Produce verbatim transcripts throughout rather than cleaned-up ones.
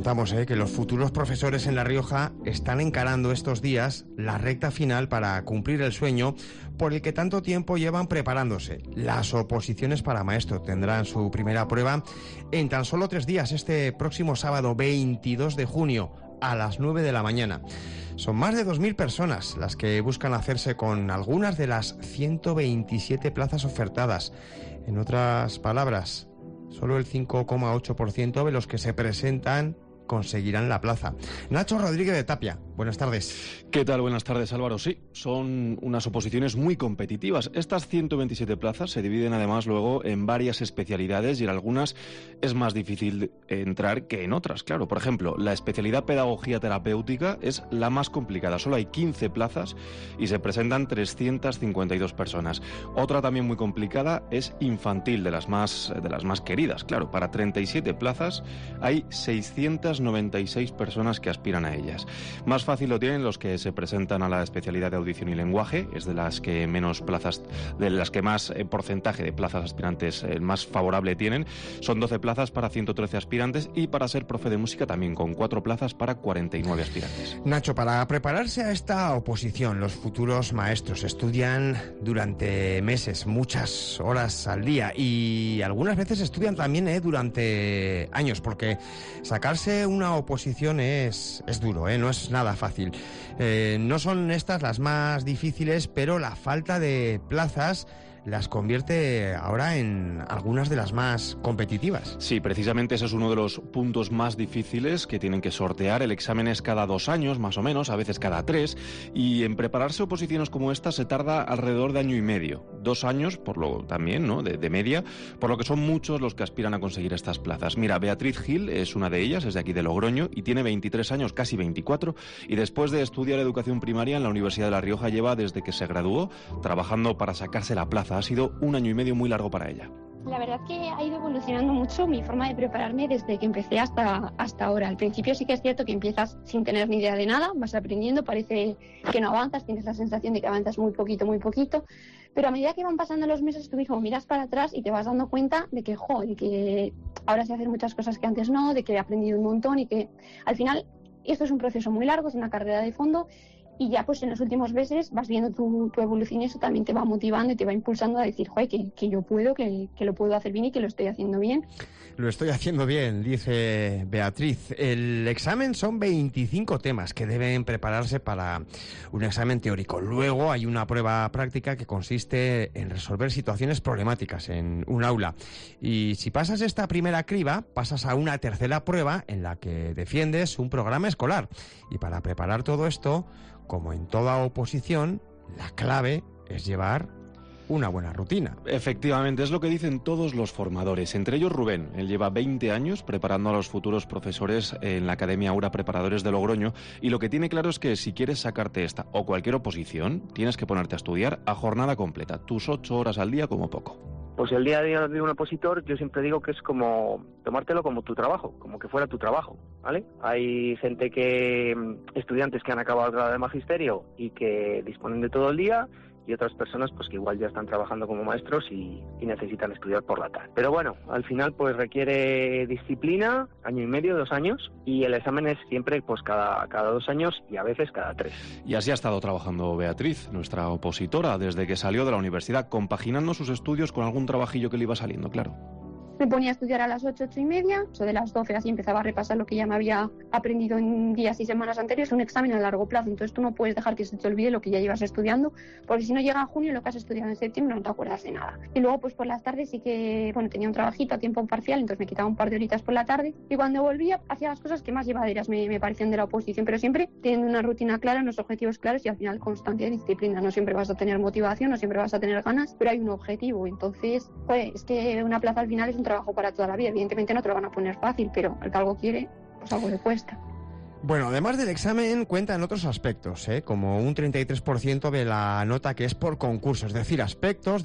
contamos ¿eh? que los futuros profesores en La Rioja están encarando estos días la recta final para cumplir el sueño por el que tanto tiempo llevan preparándose. Las oposiciones para maestro tendrán su primera prueba en tan solo tres días, este próximo sábado veintidós de junio a las nueve de la mañana. Son más de dos mil personas las que buscan hacerse con algunas de las ciento veintisiete plazas ofertadas. En otras palabras, solo el cinco coma ocho por ciento de los que se presentan conseguirán la plaza. Nacho Rodríguez de Tapia, buenas tardes. ¿Qué tal? Buenas tardes, Álvaro. Sí, son unas oposiciones muy competitivas. Estas ciento veintisiete plazas se dividen además luego en varias especialidades y en algunas es más difícil entrar que en otras, claro. Por ejemplo, la especialidad Pedagogía Terapéutica es la más complicada. Solo hay quince plazas y se presentan trescientas cincuenta y dos personas. Otra también muy complicada es Infantil, de las más, de las más queridas, claro. Para treinta y siete plazas hay seiscientas noventa y seis personas que aspiran a ellas. Más fácil lo tienen los que se presentan a la especialidad de audición y lenguaje, es de las que menos plazas, de las que más eh, porcentaje de plazas aspirantes eh, más favorable tienen. Son doce plazas para ciento trece aspirantes y para ser profe de música también con cuatro plazas para cuarenta y nueve aspirantes. Nacho, para prepararse a esta oposición, los futuros maestros estudian durante meses, muchas horas al día y algunas veces estudian también eh, durante años, porque sacarse una oposición es, es duro, ¿eh? No es nada fácil. Eh, no son estas las más difíciles, pero la falta de plazas las convierte ahora en algunas de las más competitivas. Sí, precisamente ese es uno de los puntos más difíciles que tienen que sortear. El examen es cada dos años, más o menos, a veces cada tres, y en prepararse oposiciones como esta se tarda alrededor de año y medio. Dos años, por lo también, ¿no?, de, de media, por lo que son muchos los que aspiran a conseguir estas plazas. Mira, Beatriz Gil es una de ellas, es de aquí de Logroño, y tiene veintitrés años, casi veinticuatro, y después de estudiar educación primaria en la Universidad de La Rioja lleva desde que se graduó trabajando para sacarse la plaza. Ha sido un año y medio muy largo para ella. La verdad que ha ido evolucionando mucho mi forma de prepararme desde que empecé hasta, hasta ahora. Al principio sí que es cierto que empiezas sin tener ni idea de nada, vas aprendiendo, parece que no avanzas, tienes la sensación de que avanzas muy poquito, muy poquito, pero a medida que van pasando los meses tú mismo miras para atrás y te vas dando cuenta de que, jo, de que ahora sé hacer muchas cosas que antes no, de que he aprendido un montón y que al final esto es un proceso muy largo, es una carrera de fondo. Y ya pues en los últimos meses vas viendo tu, tu evolución y eso también te va motivando y te va impulsando a decir, joder, que, que yo puedo, que, que lo puedo hacer bien y que lo estoy haciendo bien. Lo estoy haciendo bien, dice Beatriz. El examen son veinticinco temas que deben prepararse para un examen teórico. Luego hay una prueba práctica que consiste en resolver situaciones problemáticas en un aula. Y si pasas esta primera criba, pasas a una tercera prueba en la que defiendes un programa escolar. Y para preparar todo esto, como en toda oposición, la clave es llevar una buena rutina. Efectivamente, es lo que dicen todos los formadores, entre ellos Rubén. Él lleva veinte años preparando a los futuros profesores en la Academia Aura Preparadores de Logroño y lo que tiene claro es que si quieres sacarte esta o cualquier oposición, tienes que ponerte a estudiar a jornada completa, tus ocho horas al día como poco. Pues el día a día de un opositor yo siempre digo que es como tomártelo como tu trabajo, como que fuera tu trabajo, ¿vale? Hay gente que, estudiantes que han acabado el grado de magisterio y que disponen de todo el día y otras personas pues que igual ya están trabajando como maestros y, y necesitan estudiar por la tarde. Pero bueno, al final pues requiere disciplina, año y medio, dos años, y el examen es siempre pues cada, cada dos años y a veces cada tres. Y así ha estado trabajando Beatriz, nuestra opositora, desde que salió de la universidad, compaginando sus estudios con algún trabajillo que le iba saliendo, claro. Me ponía a estudiar a las ocho, ocho y media, o de las doce así empezaba a repasar lo que ya me había aprendido en días y semanas anteriores, un examen a largo plazo, entonces tú no puedes dejar que se te olvide lo que ya llevas estudiando, porque si no llega junio lo que has estudiado en septiembre no te acuerdas de nada. Y luego pues por las tardes sí que, bueno, tenía un trabajito a tiempo parcial, entonces me quitaba un par de horitas por la tarde y cuando volvía hacía las cosas que más llevaderas me, me parecían de la oposición, pero siempre teniendo una rutina clara, unos objetivos claros y al final constancia y disciplina. No siempre vas a tener motivación, no siempre vas a tener ganas, pero hay un objetivo, entonces pues es que una plaza al final es un trabajo para toda la vida. Evidentemente no te lo van a poner fácil, pero el que algo quiere, pues algo le cuesta. Bueno, además del examen cuentan otros aspectos, ¿eh? Como un treinta y tres por ciento de la nota que es por concurso, es decir, aspectos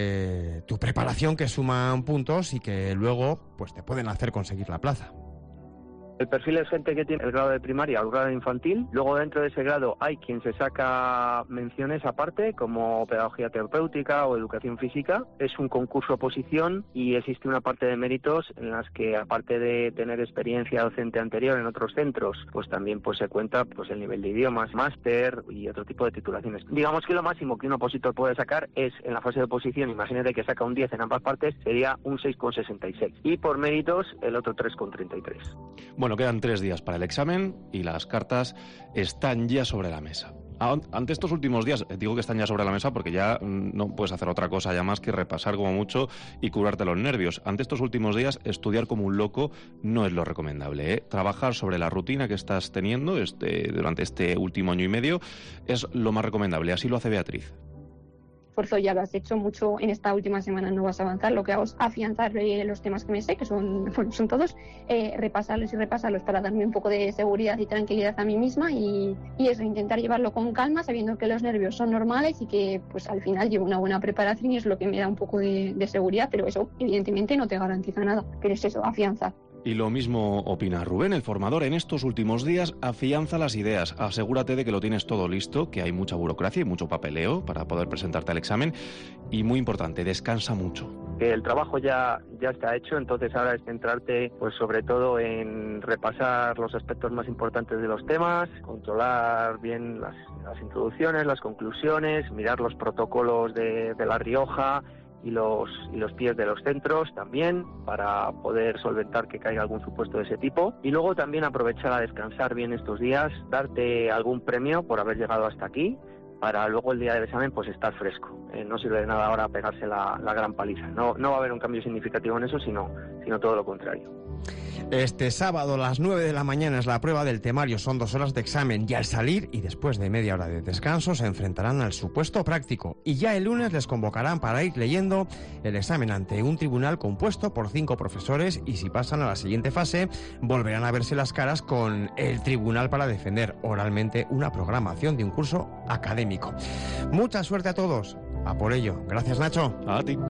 de tu preparación que suman puntos y que luego pues te pueden hacer conseguir la plaza. El perfil es gente que tiene el grado de primaria o el grado de infantil. Luego dentro de ese grado hay quien se saca menciones aparte, como pedagogía terapéutica o educación física. Es un concurso oposición y existe una parte de méritos en las que, aparte de tener experiencia docente anterior en otros centros, pues también pues se cuenta pues el nivel de idiomas, máster y otro tipo de titulaciones. Digamos que lo máximo que un opositor puede sacar es, en la fase de oposición, imagínate que saca un diez en ambas partes, sería un seis coma sesenta y seis. Y por méritos, el otro tres coma treinta y tres. Bueno, quedan tres días para el examen y las cartas están ya sobre la mesa. Ante estos últimos días, digo que están ya sobre la mesa porque ya no puedes hacer otra cosa ya más que repasar como mucho y curarte los nervios. Ante estos últimos días, estudiar como un loco no es lo recomendable, ¿eh? Trabajar sobre la rutina que estás teniendo este, durante este último año y medio es lo más recomendable. Así lo hace Beatriz. Esfuerzo ya lo has hecho mucho en esta última semana, no vas a avanzar. Lo que hago es afianzar eh, los temas que me sé, que son, bueno, son todos, eh, repasarlos y repasarlos para darme un poco de seguridad y tranquilidad a mí misma y, y eso, intentar llevarlo con calma, sabiendo que los nervios son normales y que pues al final llevo una buena preparación y es lo que me da un poco de, de seguridad, pero eso evidentemente no te garantiza nada, pero es eso, afianzar. Y lo mismo opina Rubén, el formador. En estos últimos días, afianza las ideas. Asegúrate de que lo tienes todo listo, que hay mucha burocracia y mucho papeleo para poder presentarte al examen. Y muy importante, descansa mucho. El trabajo ya, ya está hecho, entonces ahora es centrarte pues sobre todo en repasar los aspectos más importantes de los temas, controlar bien las, las introducciones, las conclusiones, mirar los protocolos de, de La Rioja, y los y los pies de los centros también, para poder solventar que caiga algún supuesto de ese tipo. Y luego también aprovechar a descansar bien estos días, darte algún premio por haber llegado hasta aquí, para luego el día del examen pues estar fresco. Eh, no sirve de nada ahora pegarse la, la gran paliza. No, no va a haber un cambio significativo en eso, sino, sino todo lo contrario. Este sábado a las nueve de la mañana es la prueba del temario, son dos horas de examen y al salir y después de media hora de descanso se enfrentarán al supuesto práctico y ya el lunes les convocarán para ir leyendo el examen ante un tribunal compuesto por cinco profesores y si pasan a la siguiente fase volverán a verse las caras con el tribunal para defender oralmente una programación de un curso académico. Mucha suerte a todos, a por ello. Gracias, Nacho. A ti.